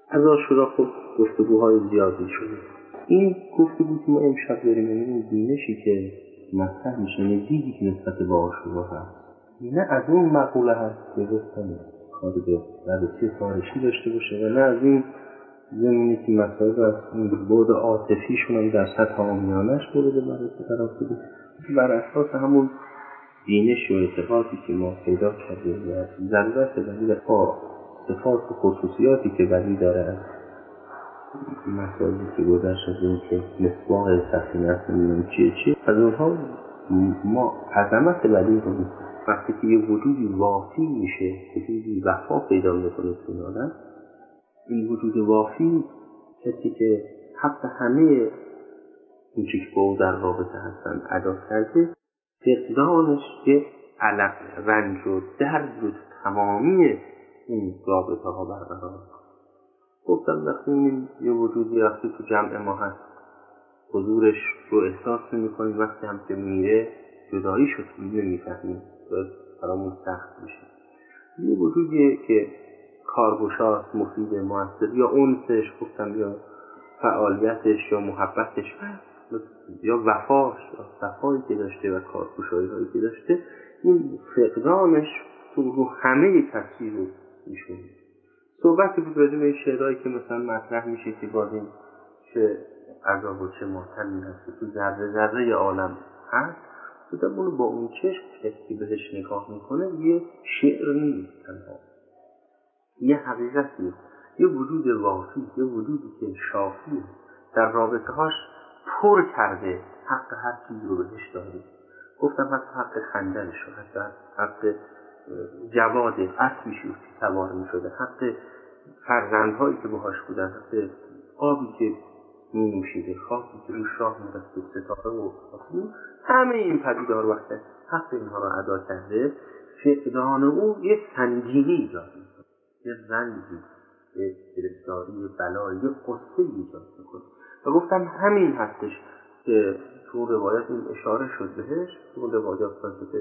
از آشورا خب گفتگوهای زیادی شده. این گفتگو که ما امشب داریم، این بینشی که مطرح میشه، دیدی که نسبت به آشورا هست، نه از اون مقوله هست که گفتم کار به رابطه تاریخی داشته باشه و نه از این زمینی که مسائل از این بعد عاطفیشون هم در سطح عامیانش مورد بررسی قرار بده. بر اساس همون بینش و اعتقادی که ما پیدا کردیم و ضرورت ولی با صفات و خصوصیاتی که ولی داره از مسائلی که گذشت از این که مصباح سفینه است چیه از اونها ما عظمت ولی رو وقتی که یه وجودی واقعی میشه، وجودی وفا پیدا میکنه تو این آدم، این وجود واقعی کسی که حق همه این چیز که با او در رابطه هستن ادا کرده، فقدانش که علق رنج و درد و تمامی این رابطه ها برقرار. گفتم وقتی این یه وجودی وقتی تو جمع ما هست حضورش رو احساس میکنیم، وقتی هم که میره جدایی شد نمیفهمیم و برامون سخت میشه. یه وجودیه که کارگشاست، مفید، موثر، یا انسش گفتم یا فعالیتش یا محبتش یا وفاش یا صفایی که داشته و کارگشایی هایی که داشته، این فقدانش تو رو همه کسی رو میشونه. صحبتی بود راجع به این شعرهایی که مثلا مطرح میشه که باز این چه عذاب و چه ماتمی هست تو ذره ذره عالم هست، بودم اونو با اون چشم که بهش نگاه میکنه یه شعر نیست تنها، یه حقیقتیه، یه وجود واقعی، یه وجودی که شافیه، در رابطه هاش پر کرده، حق هر چیزی رو بهش داده. گفتم حتی حق خندنش رو، حتی حق جواد اسبی شد که سوار می شده، حق فرزندهایی که باهاش بودن، حق آبی که می نوشیده، خاکی که روش راه می رفته، ستاره و آسمون، همه این پدیدار وقت حق اینها رو ادا کرده. فقدان او یه سنگینی ایجاد میکنه، یه رنجی، یه گرفتاری، یه بلایی، یه قصه ایجاد میکنه. و گفتم همین هستش که تو روایت این اشاره شد بهش، تو روایات که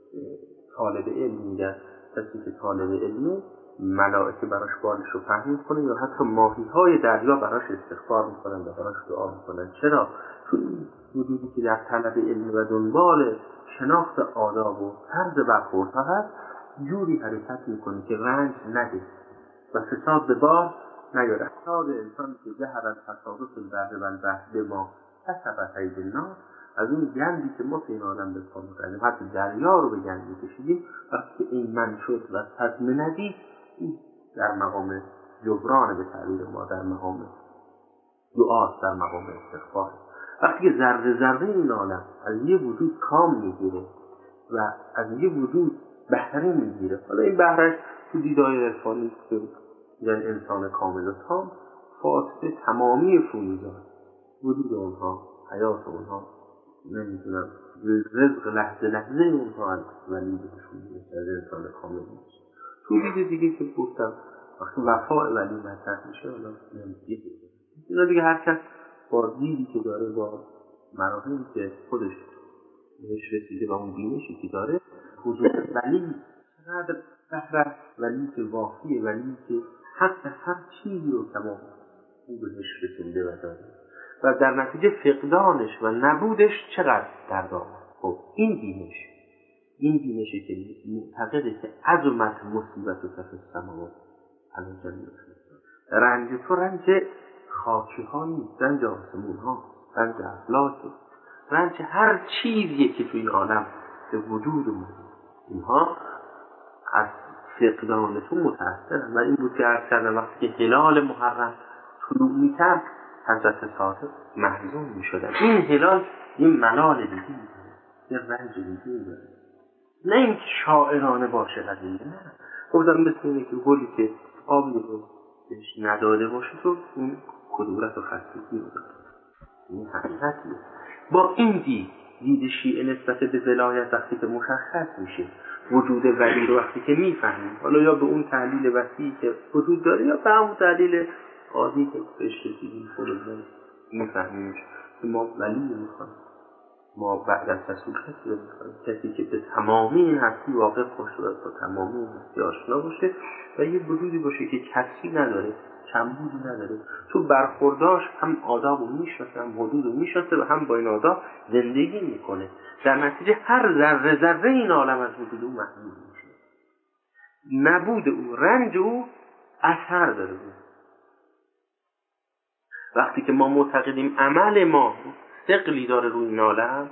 طالب علم میگن، کسی که طالب علمه ملائکه براش بالش رو پهن میکنه یا حتی ماهی های دریا براش استغفار میکنن و براش دعا میکنن. چرا؟ چون این وجودی که در طلب علم و دنبال شناخت آداب و طرز برخوردها هست جوری حرکت میکنه که رنج نده و فساد به بار نیاره. فساد انسان که زهر الفساد فی البر و البحر ما کسبت ایدی الناس، از اون گندی که ما این عالم به پا می‌کنیم، حتی دریا رو به گند می‌کشیدیم، وقتی این من شد و صدمه ندید، این در مقام جبران به تعبیر ما، در مقام دعا، در مقام استغفار. وقتی که ذره ذره این عالم از یه وجود کام میگیره و از یه وجود بهره میگیره، حالا این بهرهش تو دیدای عرفانی که یعنی انسان کامل و تام، فاسد تمامی فیوزات وجود اونها، حیات اونها، نمیدونم رزق لحظه لحظه اونها هست، ولی بهشون میشه از انسان کامل میشه. تو دید دیگه که گفتم وقتی وفاء ولی مطرح میشه، حالا نمیشه اینا دیگه هر کس با دیدی که داره، با مراحلی که خودش بهش رسیده و اون بینشی که داره، حضور ولی چقدر بهره، ولی که واقعیه، ولی که حق هر چیزی رو تمام او بهش رسونده و داره و در نتیجه فقدانش و نبودش چقدر دردآور. خب این بینشی که معتقده که عظمت مصیبت و کف السماوات علی جمیع رنج تو رنج خاکی ها نیست، رنج آسمون ها، رنج افلاکه، رنج هر چیزیه که توی این عالم به وجود اومده، اینها از فقدان تو متأثرن. و این بود که عرض کردم وقتی که هلال محرم طلوع میکرد حضرت صادق محزون میشدن. این هلال این ملال دیگه داره، یه رنج دیگه داره، نه اینکه شاعرانه باشه قضیه، نه. گفتم مثل اینه که گلی که آبی رو بهش نداده باشه تو اون کدورت و خستگی رو داره. این حقیقتیه. با این دید شیعه نسبت به ولایت وقتی که مشخص میشه، وجود ولی رو وقتی که میفهمیم، حالا یا به اون تعلیل وسیعی که وجود داره یا به همون تعلیل عادی که بهش رسیدیم خودمون میفهمیمش که ما ولی میخوایم، ما بعد از رسول کسی رو میخوایم، کسی که به تمامی این هستی واقف باشه و با تمامی این هستی آشنا باشه و یه وجودی باشه که کسی نداره، کمبودی نداره. تو برخورداش هم آداب رو میشناسه، هم حدود رو میشناسه و هم با این آداب زندگی میکنه. در نتیجه هر ذره ذره این عالم از وجود او محدود میشه. نبود او، رنج او اثر داره. وقتی که ما معتقدیم عمل ما ثقلی داره روی این عالم،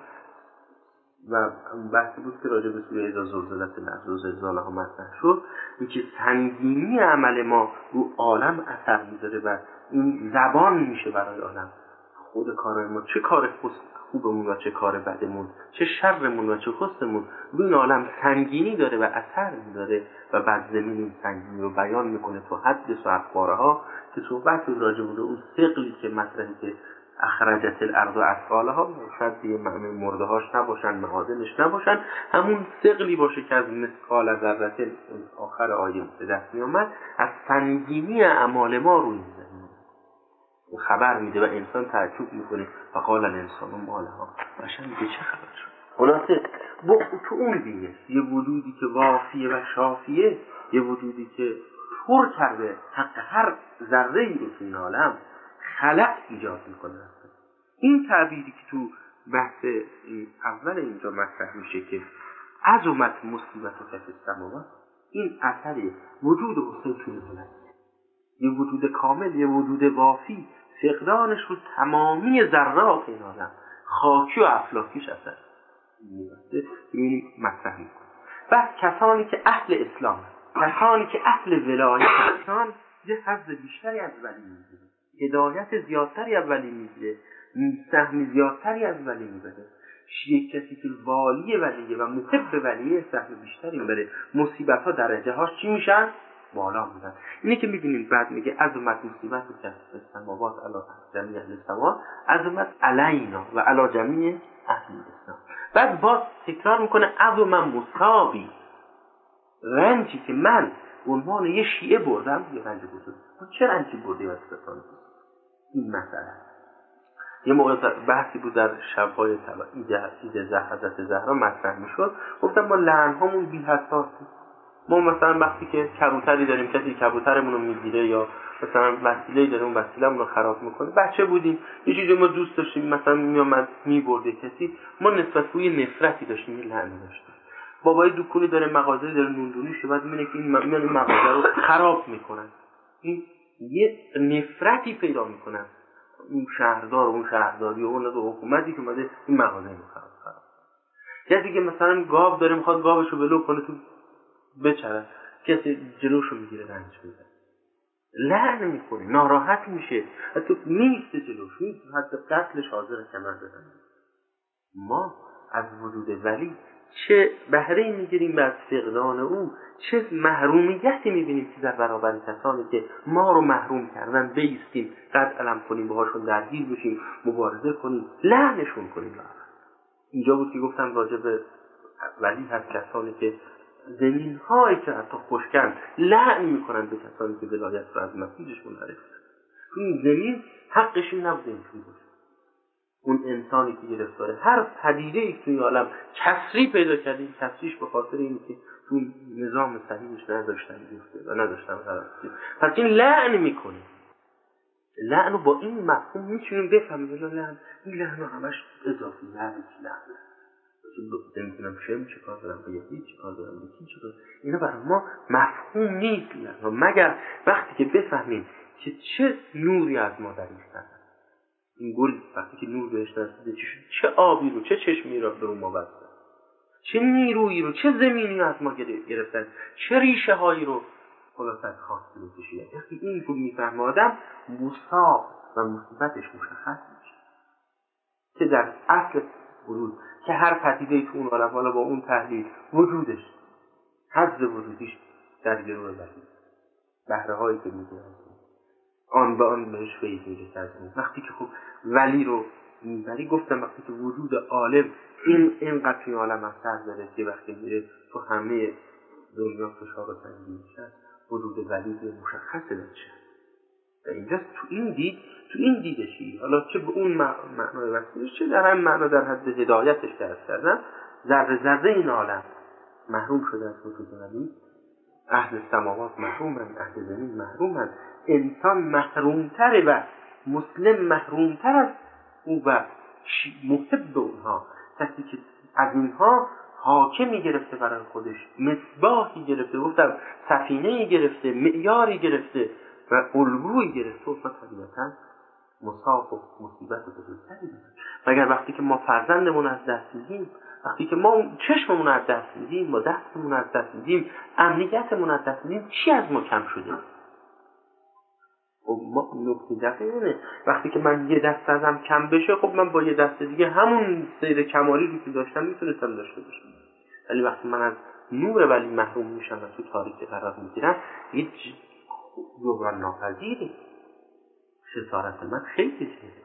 و بحثی بود که راجع به سوره اذا زلزلت الارض و زلزالها مطرح شد، اینکه سنگینی عمل ما رو عالم اثر میذاره و این زبان میشه برای عالم. خود کارهای ما، چه کار خوبمون و چه کار بدمون، چه شرمون و چه حسنمون، روی این عالم سنگینی داره و اثر میذاره و بعد زمین این سنگینی رو بیان میکنه تو حدث و اخبارها که صحبت راجع به اون ثقلی که مطرحی که اخرجت الارض اثقالها، شاید دیگه معنی مردهاش نباشن، معادنش نباشن، همون ثقلی باشه که از مثقال ذره آخر آیه به دست می آمد، از سنگینی اعمال ما روی زمین خبر میده و انسان تعجب میکنه. فقال الانسان ما لها، بشن میگه چه خبر شد. خلاصه تو اون دیگه یه وجودی که وافیه و شافیه، یه وجودی که پر کرده حق هر ذره ای رو تو این عالم خلق ایجاد میکنه. این تعبیری که تو بحث اول اینجا مطرح میشه که عظمت مصیبت و کف السماوات، این اثری وجود حسین توی بلند، یه وجود کامل، یه وجود وافی، فقدانش رو تمامی ذرات این عالم خاکی و افلاکیش اثر میبسته. این مطرح میکنه. بس کسانی که اهل اسلام، کسانی که اهل ولایت هستن، یه حظ بیشتری از ولی میگیره، هدایت زیادتری از ولی میگیره، سهم زیادتری از ولی میبره. یک کسی که والی ولیه و محب ولیه سهم بیشتری میبره. مصیبت ها درجه هاش چی میشن؟ بالا میدن. اینه که میبینید بعد میگه عظمت مصیبت و کف السماوات علی جمیع اهل السماوات، عظمت علینا و علی جمیع اهل الاسلام. بعد باز تکرار میکنه عظمت مصابی، رنجی که من به عنوان یه شیعه بردم، یه رنج بزرگ. چه رنجی بردی از ستانه؟ این مسئله یه موقع بحثی بود در شب‌های عید حضرت زهرا مطرح میشد. گفتم ما لعن‌هامون بی‌حساسه. ما مثلا وقتی که کبوتری داریم، کسی کبوترمون رو میگیره یا مثلا وسیله‌ای داره اون وسیله‌مون رو خراب میکنه، بچه بودیم یه چیزی ما دوست داشتیم مثلا میومد میبرده کسی، ما نسبت به یه نفرتی داشتیم، یه لعنی داشتیم. بابای دکونی داره، مغازه‌ای داره، نوندونیشه، بعد میونه که این مغازه رو خراب میکنن، این یه نفرتی پیدا میکنن اون شهردار و اون شهرداری و اون حکومتی که اومده این مغازه رو خراب. کسی که مثلا گاو داره میخواد گاوشو ولو کنه تو بچره، کسی جلوشو میگیره رنج میده، لعن میکنه، ناراحت میشه، حتی نیست جلوش، نیست حتی قتلش حاضر کمر بزنه. ما از وجود ولی چه بهره میگیریم از فقدان او، چه محرومیتی میبینیم که در برابر کسانی که ما رو محروم کردن بیستیم، قد علم کنیم، باهاشون درگیر بشیم، مبارزه کنیم، لعنشون کنیم. اینجا بود که گفتم راجع به ولی هست کسانی که زمین هایی که حتی خشکن لعن میکنن به کسانی که ولایت رو از مسیحش منحرف کردن. این زمین حقش این نبوده اینجوری باشه. اون انسانی که گرفتاره هر پدیده‌ای توی عالم کسری پیدا کرده، این کسریش به خاطر اینه که تو نظام صحیحش نداشتن گفته و نداشتن غلطی. پس این لعن میکنه. لعن رو با این مفهوم میتونیم بفهمیم. لعن این لعن رو همش اضافی لعن. نمیتونم شم چه کار دارم، به یکی چه کار دارم، به کی چه کار. اینا برای ما مفهوم نیست مگر وقتی که بفهمیم که چه نوری از ما در این این گل وقتی که نور بهش رسیده چه آبی رو، چه چشمی رو به ما بسته، چه نیرویی رو، چه زمینی رو از ما گرفتن، چه ریشه هایی رو خلاص از خاک رو کشیدن. وقتی این رو میفهمه آدم، مصاب و مصیبتش مشخص میشه که در اصل وجود که هر پدیده‌ای تو اون عالم حالا با اون تحلیل وجودش حظ وجودیش در گروه بحری بهره هایی که میگیرن آن به آن بهش فیض میرسه از اون. وقتی که خب ولی رو میبری، گفتم وقتی که وجود عالم اینقدر توی عالم اثر داره که وقتی میره تو همه دنیا فشار و تنگی میشن، وجود ولی به مشخصه بشه. و اینجا تو این دیدشی حالا چه به اون معنای وسیلش، چه در هم معنا در حد هدایتش که از کردن، ذره ذره این عالم محروم شده از وجود ولی، اهل سماوات محرومن، اهل زمین محرومن. انسان محرومتره و مسلم محرومتر از او و محب اونها، کسی که از اینها حاکمی گرفته برای خودش، مصباحی گرفته، گفتم سفینه‌ای گرفته، معیاری گرفته و الگویی گرفته، و طبیعتاً مصاب و مصیبت بزرگتری داره. مگر وقتی که ما فرزندمون از دست میدیم، وقتی که ما چشممون از دست میدیم، ما دستمون از دست میدیم، امنیتمون از دست میدیم، چی از ما کم شده؟ خب ما نکته دقیقه وقتی که من یه دست ازم کم بشه، خب من با یه دست دیگه همون سیر کمالی رو که داشتم میتونستم داشته باشم. ولی وقتی من از نور ولی محروم میشم و تو تاریکی قرار میگیرم، یه جبران ناپذیره. خسارت من خیلی زیاده.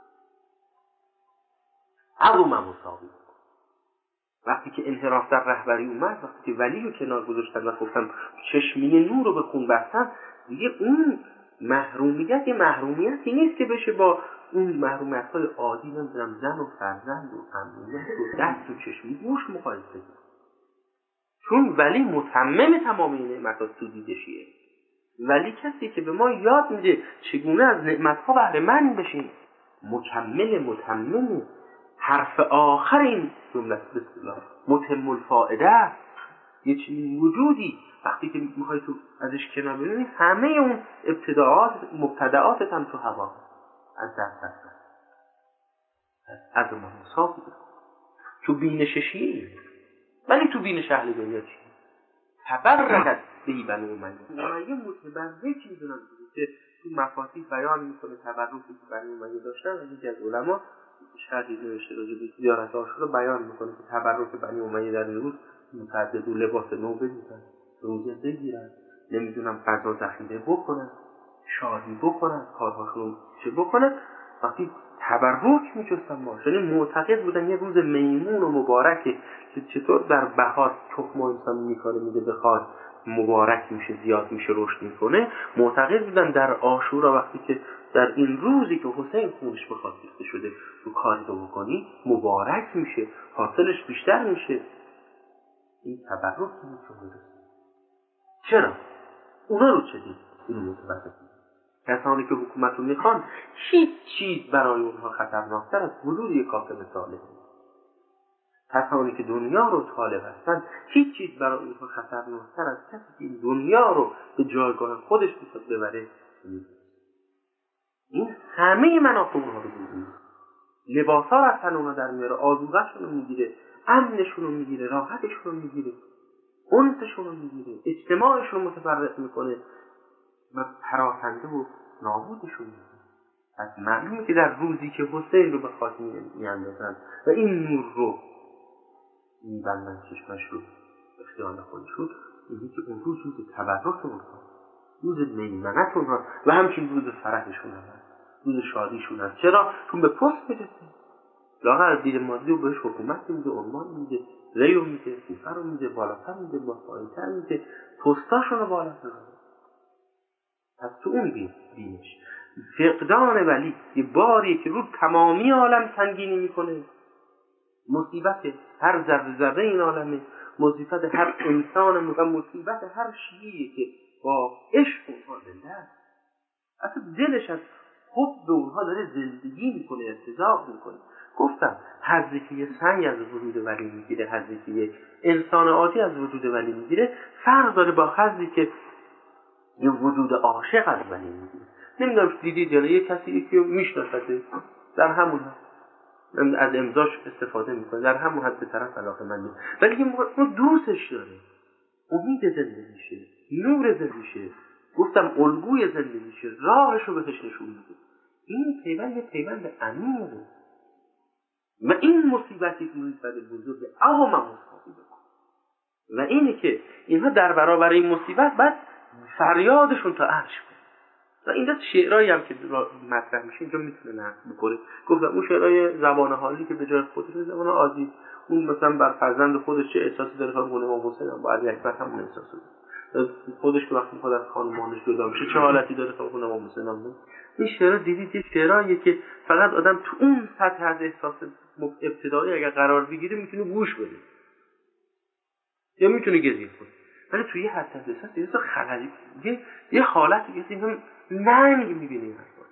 عظم مساوی. وقتی که انحراف در رهبری اومد، وقتی که ولی رو کنار گذاشتن و گفتم چشمه نور رو به خون بستن، دیگه اون محرومیت یه محرومیتی نیست که بشه با اون محرومیت‌های عادی، نمیدونم زن و فرزند و امنیت و دست و چشمی گوش مقایسه کنیم. چون ولی متمم تمام این نعمت‌ها سودیدشیه. ولی کسی که به ما یاد میده چگونه از نعمت‌ها بهره مند بشیم، مکمل متمم، حرف آخر این جمله بسم الله متم الفائده، یه چنین وجودی وقتی که میخوای تو ازش کنار ببینی، همه اون ابتداعات مبتدعاتت هم تو هوا از دست رفتن. از اون مصاب تو بینششی، ولی تو بینش اهل دنیا چی؟ تبرکت بی بنو امیه متبرکی میدونن که تو مفاتیح بیان میکنه تبرکی که بنو امیه داشتن. یکی از علما شرحی نوشته راجع به زیارت عاشورا بیان میکنه که تبرک بنو امیه در این روز متعدد و لباس نو بدیدن، روزه بگیرن، نمیدونم غذا ذخیره بکنن، شادی بکنن، کارهاشون چه بکنن. وقتی تبرک میجستن ما، یعنی معتقد بودن یه روز میمون و مبارکه که چطور در بهار تخم انسان میکاره میده بخواد مبارک میشه، زیاد میشه، رشد میکنه. معتقد بودن در عاشورا وقتی که در این روزی که حسین خونش بخواد ریخته شده تو کاری رو بکنی مبارک میشه، حاصلش بیشتر میشه. این تبرک میشه. چرا؟ اونا رو چه دید؟ اینو متوجه دید. کسانی که حکومت رو میخوان، هیچ چیز برای اونها خطرناکتر از وجود یک کافر صالح. کسانی که دنیا رو طالب هستن، هیچ چیز برای اونها خطرناکتر از کسی که این دنیا رو به جایگاه خودش میخواد ببره. این همه منافع اونها رو میگیره، لباسا رو از تن اونها در میاره، آذوقه‌شون رو میگیره، امنشون رو میگیره، راحتشون رو میگیره، انسشون رو میگیره، اجتماعشون رو متفرق میکنه و پراکنده و نابودشون میکنه. از معلومه که در روزی که حسین رو به خاک میاندازن و این نور رو میبندن چشمش رو اختیار خودشون، اینی که اون روز تبرک اونها، روز میمنت اونها و همچنین روز فرحشون هست، روز شادیشون هست. چرا؟ چون به پست میرسه، لاغر دید مادی رو بهش حکومت میده، عنوان میده، ری رو میده، کوفه رو میده، بالاتر میده، پایین‌تر میده، پستاشون رو بالاتر میده. پس تو اون بینش فقدان ولی یه باری که رو تمامی عالم سنگینی میکنه، مصیبت هر ذره ذره این عالمه، مصیبت هر انسان و مصیبت هر شیعی که با عشق اونها زنده است، اصلا دلش از حب به اونها داره زندگی میکنه، ارتزاق میکنه. گفتم حظی که یه سنگ از وجود ولی میگیره، حظی که یه انسان عادی از وجود ولی میگیره، فرق داره با حظی که یه وجود عاشق از ولی میگیره. نمیدونم دیدید یا یه کسی یکی رو میشناسده، در همون از امضاش استفاده میکنه، در همون حد به طرف علاقه منده، ولی یه موقع اون دوستش داره، امید زندگیشه، نور زندگیشه، گفتم الگوی زندگیشه، راهش رو بهش نشون میده. این پیوند یه پیوند عمیقه و این مصیبتی که مصیبت بزرگ اما مصیبت و اینه که اینها در برابر این مصیبت بعد فریادشون تا عرش کنه. و این دست شعرهایی هم که مطرح میشه اینجا میتونه نقد بکنه. گفتم اون شعرهای زبان حالی که به جای خودش زبان عادی، اون مثلا بر فرزند خودش چه احساسی داره، تا گونه امام حسین هم با علی اکبر همون احساس داره، خودش که وقتی میخواد از خانمانش جدا میشه چه حالتی داره، تا گونه امام حسین هم. این شعرها دیدید یه شعرهایی که فقط آدم تو اون سطح از احساس ابتدایی اگر قرار بگیره میتونه گوش بده یا میتونه گریه کنه، ولی توی یه حد احساس یه خللی، یه حالت یه ننگ می‌بینی این حرفا.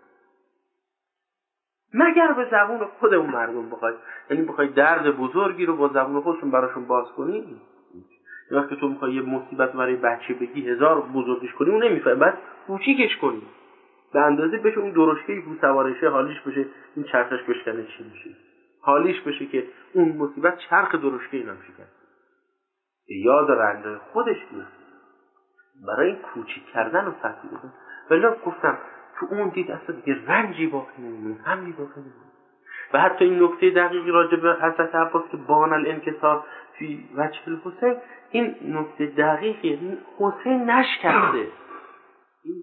مگر به زبون خود اون مردم بخوای، یعنی بخوای درد بزرگی رو با زبون خودشون براشون باز کنی. یه وقتی تو میخوای یه مصیبت برای بچه بگی 1000 بزرگش کنی اون نمیفهمه، بعد کوچیکش کنی به اندازه بشه اون درشکه‌ای که سوارشه حالیش بشه این چرخش بشکنه چی میشه، حالیش بشه که اون مصیبت چرخ درشکه اینا شکن. یاد رنجای خودش بیاد برای این کوچیک کردن و سختی بودن. ولی گفتم تو اون دید اصلا دیگه رنجی باقی نمیمونه، غمی باقی نمیمونه. و حتی این نکته دقیقی راجع به حضرت عباس که بان الانکسار فی وجه الحسین، این نکته دقیقی حسین نشکسته، این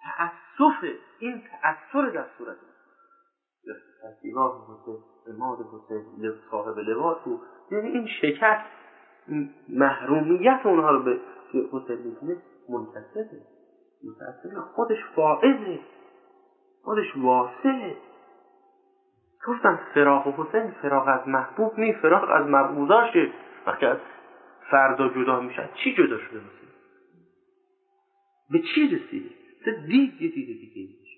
تأثیر در صورت تأثیرات حسین، اماد حسین، صاحب لواء تو، یعنی این شکست، محرومیت اونها رو به حسین میکنه منتصفه، متأثر خودش فائزه، خودش واسعه. گفتم فراق حسین فراق از محبوب نیست، فراق از مبعوضاشه. وقتی از فردا جدا میشن چی جدا شده مثلا؟ به چی رسیده؟ یه دید دیگه میشه.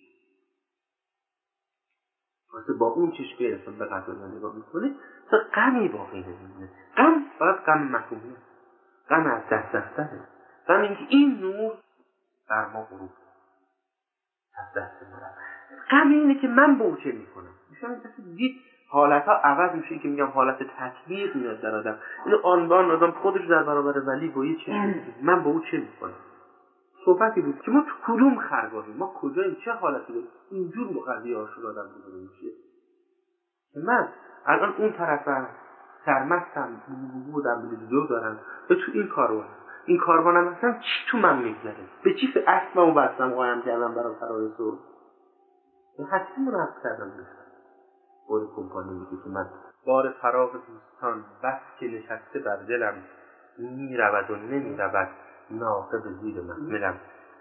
واسه با اون چشمه انسان به قضا نگاه میکنه تا غمی باقی نمیمونه. غم فقط غم محرومیت، غم از دست رفتنه، غم اینکه این نور بر ما غروب از دست میره. غم اینه که من با او چه میکنم. میشم دید حالتها عوض میشه که میگم حالت تطبیق میاد در آدم. اینو آنبان آدم خودش در برابر ولی با یه چشم من با او چه میکنم. صحبتی بود که ما تو کدوم خرگاهیم، ما کجاییم، چه حالتی داریم. اینجور با قضیه عاشور آدم روبرو میشه که من الان اون طرفم سرمستم بودم دو دارم و تو این کاروانم هستم، چی تو من میگذره، به چی اسممو بستم قایم کردم برای فرار تو، به حسیمو نفت کردم میشم بار کمپانی میگه که من بار فراغ دوستان بس که نشسته بر دلم، میرود و نمیرود ناقه به زیر محملم.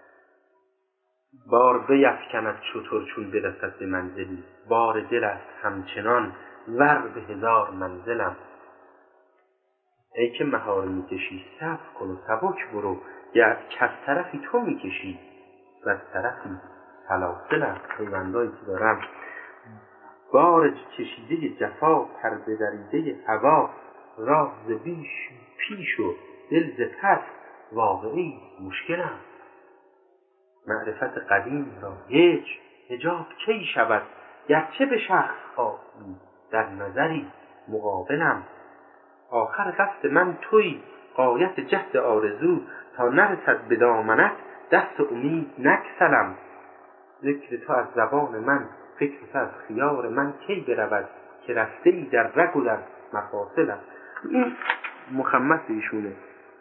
بار بیفکند شتر چون برسد به منزلی، بار دل است همچنان ور به 1000 منزلم. ای که مهار میکشی صبر کن و سبک برو، گر کس طرفی تو میکشی و از طرفی سلاسلم. پیوندایی که دارم بار کشیده جفا، پرده دریده هوا، راه ز پیش و دل ز پس واقعی مشکلم. معرفت قدیم را هیچ حجاب کی شود، گرچه به شخص آیی در نظری مقابلم. آخر قصد من تویی غایت جهد آرزو، تا نرسد به دامنت دست امید نگسلم. ذکر تو از زبان من فکر تو از خیال من کی برود، که رفته ای در رگ و در مفاصلم. این مخمس ایشونه.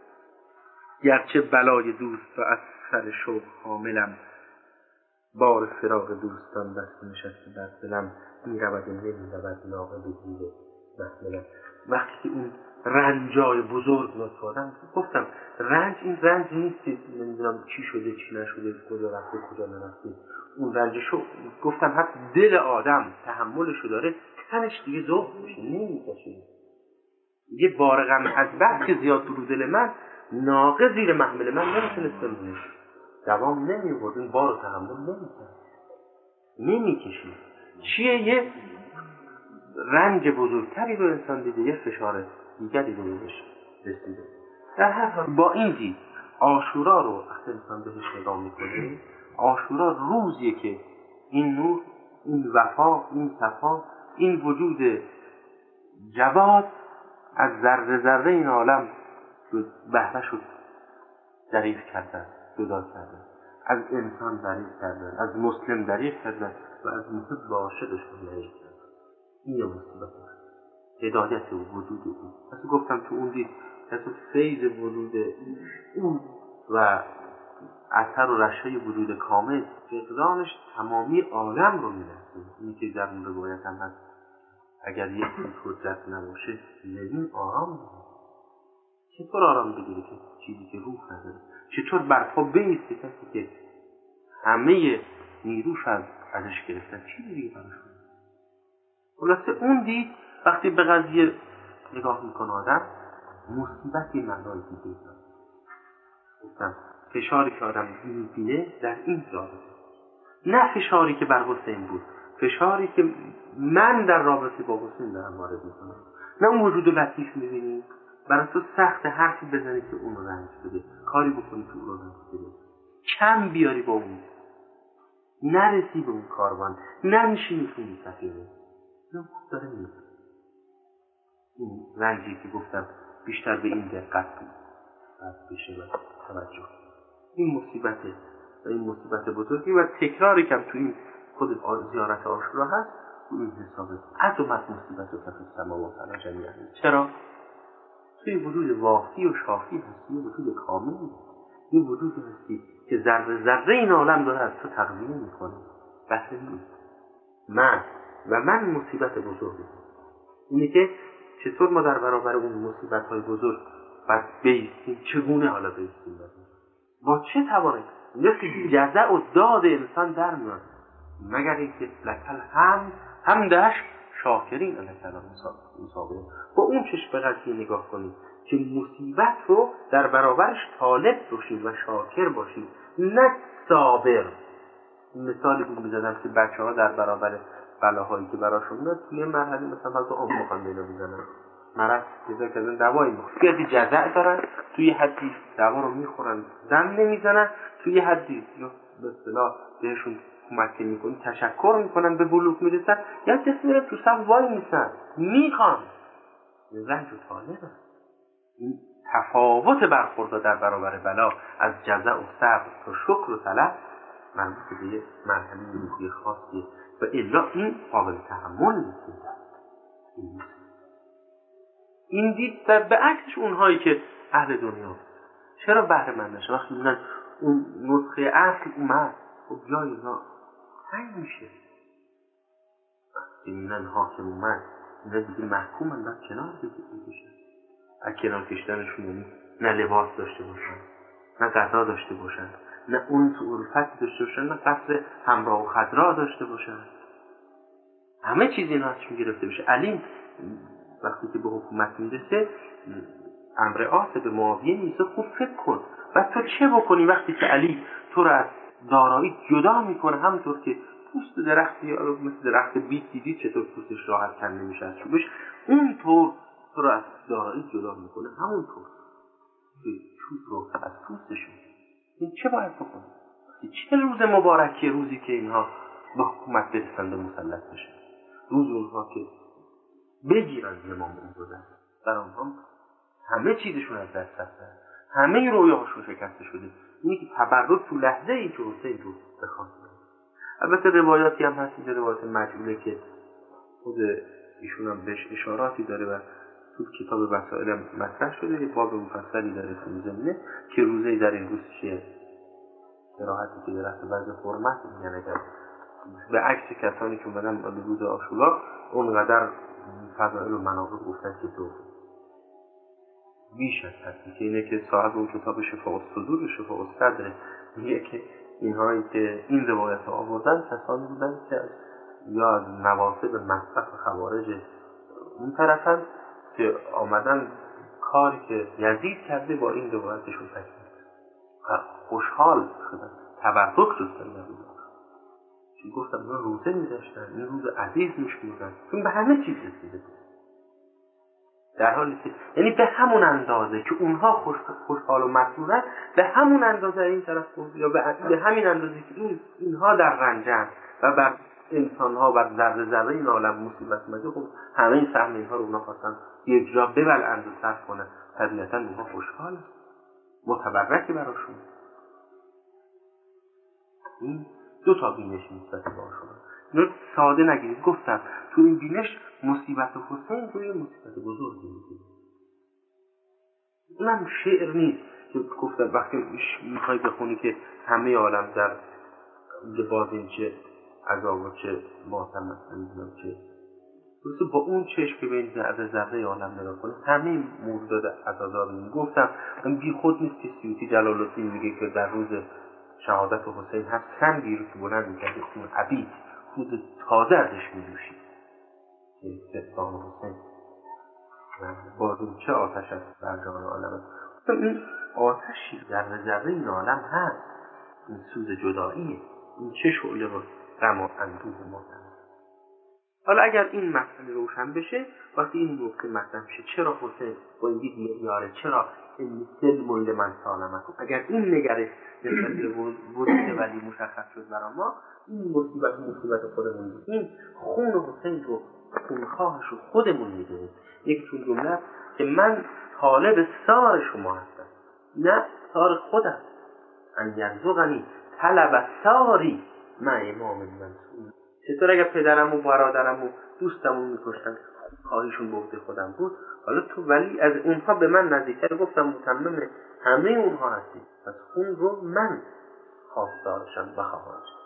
گرچه بلای دوست و از سر شوق حاملم، بار فراق دوستان بس نشسته بر دلم، میرود و نمیرود ناقه به زیر محملم. وقتی که اون رنجای بزرگ میاد تو آدم، گفتم رنج این رنج نیست که نمیدونم چی شده چی نشده، کجا رفته کجا نرفته. اون رنجشو گفتم حتی دل آدم تحملشو داره، تنش دیگه ذوق میشه نمیکشه. یه بار غم از بس که زیاد رو دل من، ناقه زیر محمل من نمیتونست بمونه، دوام نمیورد، این بار رو تحمل نمیکشید. چیه؟ یه رنج بزرگتری رو انسان دیده، یه فشار دیگری رو بهش رسیده. در هر حال با این دید عاشورا رو وقتی انسان بهش نگاه میکنه، عاشورا روزیه که این نور، این وفا، این صفا، این وجود جواد از ذره ذره این عالم بهره شد، دریغ کردن، جدا کردن، از انسان دریغ کردن، از مسلم دریغ کردن و از محب و عاشقشون دریغ کردن. این یه مصیبت هدایت و وجود او. پس گفتم تو اون دید کسی فیض وجود او و اثر و رشای وجود کامل فقدانش تمامی عالم رو می‌نسه. اینی که در اون روایت هم هست اگر یک حجت نباشه زمین آرام می‌گیره. چطور آرام بگیره که چیزی که روح نداره؟ چطور برپا بیسته کسی که همه نیروش ازش گرفتن؟ چیزی دیگه براش کنه؟ خلاصه اون دید وقتی به قضیه نگاه میکنه آدم مصیبتی معنای دیگه داره. گفتم فشاری که آدم میبینه در این رابطه، نه فشاری که بر حسین بود، فشاری که من در رابطه با حسین دارم وارد میکنم. نه اون وجود لطیف میبینی برای تو سخت حرفی بزنی که اون رو رنج بده، کاری بکنی که اون رو رنج بده، کم بیاری با اون، نرسی به اون کاروان، ننشینی تو اون سفینه. نه داره میاد این رنجی که گفتم بیشتر به این دقت بود بشه و توجه. این مصیبته و این مصیبت بزرگی و تکراری کم تو این خود زیارت عاشورا هست. تو این حسابه عظمت مصیبت و کف السماوات علی جمیعا. چرا؟ توی وجود واقعی و شافی هستی، وجود کاملی، این وجودی هستی که ذره ذره این عالم داره از تو تغذیه میکنه. بحث نیست من مصیبت بزرگی اینه که چطور ما در برابر اون مصیبت های بزرگ باید بیستیم، چگونه حالا بیستیم، با چه توانه مثل جزع و داد انسان در میاد، مگر اینکه لکل همدهش شاکرین الکلام مصابه. با اون چشم به قضیه نگاه کنید که مصیبت رو در برابرش طالب باشید و شاکر باشید، نه صابر. مثالی بود میزدم که بچه ها در برابر بلاهایی که براشون میاد توی مرحله مثلا از آن مخوانده اینا میزنن، مرض پیدا کردن دوایی میخورن، توی حدی جزع دارن، توی حدی دوا رو میخورن دم نمیزنن، توی حدی به اصطلاح بهشون کمک میکنن، تشکر میکنن، به بلوغ میرسن، یا دست میرن تو صف وای میسن میخوان رنج و طالبه. این تفاوت برخورد در برابر بلا از جزع و صبر تا شکر و طلب مربوط به یه مرحله روحی خاصیه و الا این قابل تحمل نیست. این دید در به عکسش اونهایی که اهل دنیا چرا بهره مند نشن وقتی میبینن اون نسخه اصل اومد، خب جای اینا تنگ میشه. وقتی میبینن حاکم اومد، اینا دیگه محکومن، باید کنار بکشن. از کنار کشتنشون یعنی نه لباس داشته باشن، نه غذا داشته باشن، نه اون تو الفتی داشته باشن، نه قصر همراه و خضرا داشته باشن. همه چیز اینا ازشون گرفته بشه. علی وقتی که به حکومت میرسه امر آسه به معاویه میرسه، خوب فکر کن و تو چه بکنی وقتی که علی تو رو از دارایی جدا میکنه، همونطور که پوست درختی مثل درخت بیت دیدی چطور پوستش راحت کنده میشه از چوبش، اونطور تو رو از دارایی جدا میکنه، همونطور چوب رو از پوستشون. این چه باید بکنی؟ چه روز مبارکی، روزی که اینها به حکومت برسند و مسلط بشن، روز اونها که بگیرن زمام اون رو در آنها همه چیزشون از دست رفته، همه رویاهاشون شکسته شده. اینی که تبرک تو لحظه ای که حسین رو بخواد. البته روایاتی هم هست، این روایات مجعوله که خود ایشون هم بهش اشاراتی داره و تو کتاب وسائل مطرح شده، یه باب مفصلی داره تو زمینه که روزه در این روز چیه، راحتی که در اصل بعض حرمت میگن، اگر به عکس کسانی که اومدن روز عاشورا اونقدر فضائل و مناقب گفتن که تو بیش از حدی، که اینه که صاحب اون کتاب شفاء الصدور و شفاء الصدر میگه که اینهایی که این روایت آوردن کسانی بودن که یا از نواصب مصرف خوارج اون طرفن که آمدن کاری که یزید کرده با این روایتشون تکمیل خوشحال شدن، تبرک دوستان نبودن. چون گفتم اینا روزه می‌داشتن، این روز عزیز می‌شمردن، چون به همه چیز رسیده بود. در حالی که یعنی به همون اندازه که اونها خوشحال و مسرورن، به همون اندازه این طرف یا به همین اندازه که اینها در رنجن و بر انسان‌ها و ذره ذره این عالم مصیبت اومده، خب همه این سهم اینها رو اونها خواستن یک جا ببلعند و صرف کنن. طبیعتاً اونها خوشحال متبرکی براشون. این دو تا بینش نسبت به عاشورا. اینو ساده نگیرید. گفتم تو این بینش مصیبت حسین روی مصیبت بزرگی میگه. اونم شعر نیست که گفتم وقتی میخوای بخونی که همه عالم در بازین چه عذاب و چه ماتم مثلا چه درسته، با اون چشم که به این ذره عالم نگاه کنی همه موجودات عذاب رو گفتم. بی خود نیست که سیوطی جلال الدین میگه که در روز شهادت حسین هست سنگی رو که بلند میکرده خون عبید، خود تازه ازش میجوشید که استفان حسین بازون چه آتش است بر جان عالم. این آتشی ذره ذره این عالم هست، این سوز جداییه، این چه شعله و غم و اندوه ما هست. حالا اگر این مسئله روشن بشه، وقتی این نکته مطرح میشه چرا حسین با این دید معیاره، چرا این سلم لمن سالمکم، اگر این نگرش نسبت به وجود ولی مشخص شد برای ما، این مصیبت خودمون بود. این خون حسین رو، خونخواهش رو خودمون میدونیم. یکیتون جمله که من طالب سار شما هستم، نه سار خودم. ان یرزقنی طلب ساری مع امام منصور. چطور اگر پدرم و برادرم و دوستمون میکشتن خواهیشون به عهده خودم بود، حالا تو ولی از اونها به من نزدیکتر، گفتم متمم همه اونها هستی، پس خون رو من خواستارشم و خواهانشم.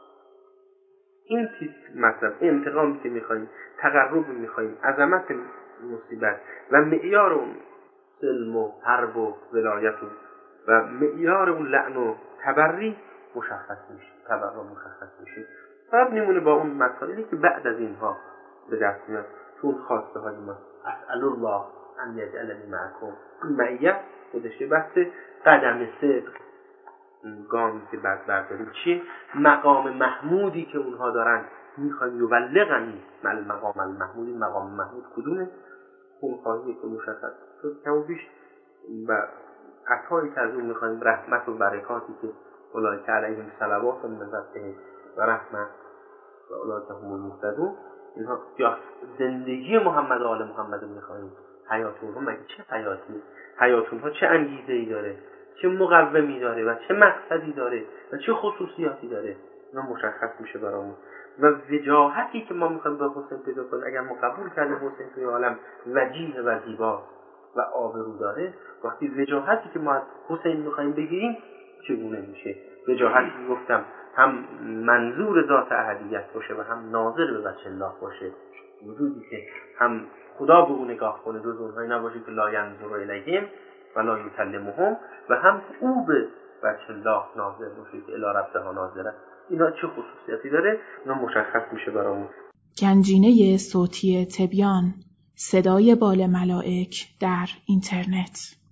این مطلب انتقامی که میخواییم، تقرب میخواییم، عظمت مصیبت و معیار اون سلم و حرب و ولایت و معیار اون لعن و تبری مشخص میشه، تبر مشخص میشه. فرق میمونه با اون مسائلی که بعد از اینها به دست میاد، چون خواسته های ما اسأل الله ان یجعلنی معکم. این معیت خودشه بحث قدم صدق، گامی که بعد برداریم چیه؟ مقام محمودی که اونها دارن، میخوایم یبلغنی مقام المحمود. مقام محمود کدومه؟ خونخواهی که مشخص شد کم و بیش، و عطایی که از اون میخوایم، رحمت و برکاتی که اولئک علیهم صلوات من ربهم و رحمه و اولئک هم المهتدون. اینها یا زندگی محمد و آل محمد رو میخوایم، حیات اونها مگه چه حیاتی، حیات اونها چه انگیزه‌ای داره، چه مقومی داره و چه مقصدی داره و چه خصوصیاتی داره، اینا مشخص میشه برامون. و وجاهتی که ما میخوایم به حسین پیدا کنیم، اگر ما قبول کردیم حسین توی عالم وجیه و زیبا و آبرو داره، وقتی وجاهتی که ما از حسین میخوایم بگیریم چگونه میشه؟ وجاهتی که گفتم هم منظور ذات احدیت باشه و هم ناظر به بچه الله باشه، وجودی که هم خدا به اون نگاه کنه، جز اونهایی نباشه که لا ینظر الیهم و لا یکلمهم، و هم او به بچه الله ناظر باشه که الی ربها ناظره. اینا چه خصوصیتی داره؟ اینا مشخص میشه برامون. گنجینه صوتی تبیان، صدای بال ملائک در اینترنت.